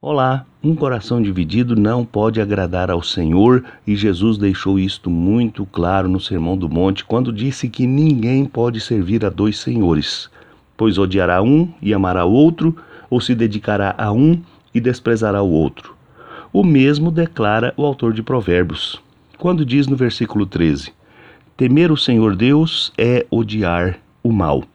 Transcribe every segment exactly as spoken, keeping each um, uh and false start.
Olá, um coração dividido não pode agradar ao Senhor, e Jesus deixou isto muito claro no Sermão do Monte, quando disse que ninguém pode servir a dois senhores, pois odiará um e amará o outro, ou se dedicará a um e desprezará o outro. O mesmo declara o autor de Provérbios, quando diz no versículo treze: temer o Senhor Deus é odiar o mal.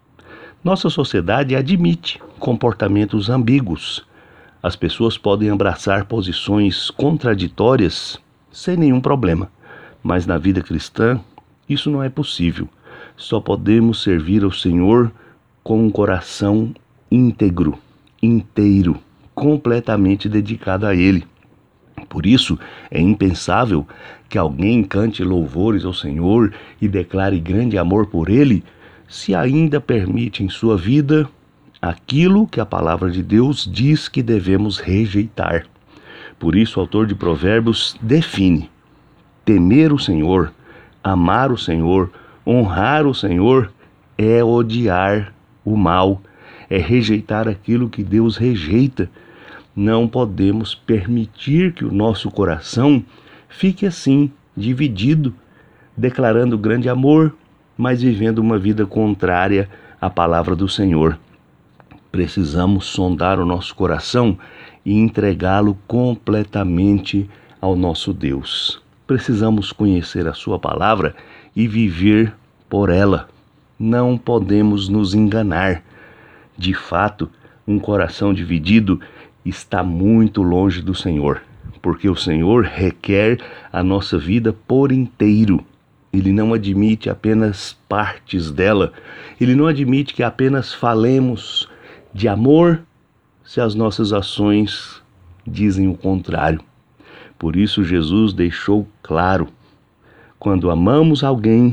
Nossa sociedade admite comportamentos ambíguos. As pessoas podem abraçar posições contraditórias sem nenhum problema, mas na vida cristã isso não é possível. Só podemos servir ao Senhor com um coração íntegro, inteiro, completamente dedicado a Ele. Por isso, é impensável que alguém cante louvores ao Senhor e declare grande amor por Ele, se ainda permite em sua vida aquilo que a palavra de Deus diz que devemos rejeitar. Por isso, o autor de Provérbios define: temer o Senhor, amar o Senhor, honrar o Senhor é odiar o mal, é rejeitar aquilo que Deus rejeita. Não podemos permitir que o nosso coração fique assim, dividido, declarando grande amor, mas vivendo uma vida contrária à palavra do Senhor. Precisamos sondar o nosso coração e entregá-lo completamente ao nosso Deus. Precisamos conhecer a sua palavra e viver por ela. Não podemos nos enganar. De fato, um coração dividido está muito longe do Senhor, porque o Senhor requer a nossa vida por inteiro. Ele não admite apenas partes dela. Ele não admite que apenas falemos de amor se as nossas ações dizem o contrário. Por isso Jesus deixou claro: quando amamos alguém,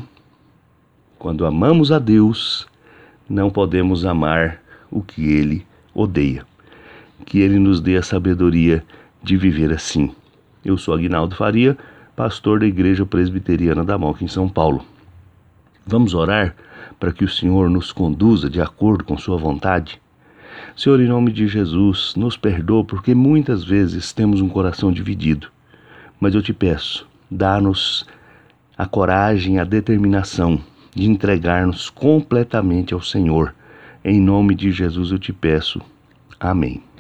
quando amamos a Deus, não podemos amar o que Ele odeia. Que Ele nos dê a sabedoria de viver assim. Eu sou Aguinaldo Faria, pastor da Igreja Presbiteriana da Moca, em São Paulo. Vamos orar para que o Senhor nos conduza de acordo com sua vontade? Senhor, em nome de Jesus, nos perdoa porque muitas vezes temos um coração dividido. Mas eu te peço, dá-nos a coragem, a determinação de entregar-nos completamente ao Senhor. Em nome de Jesus eu te peço. Amém.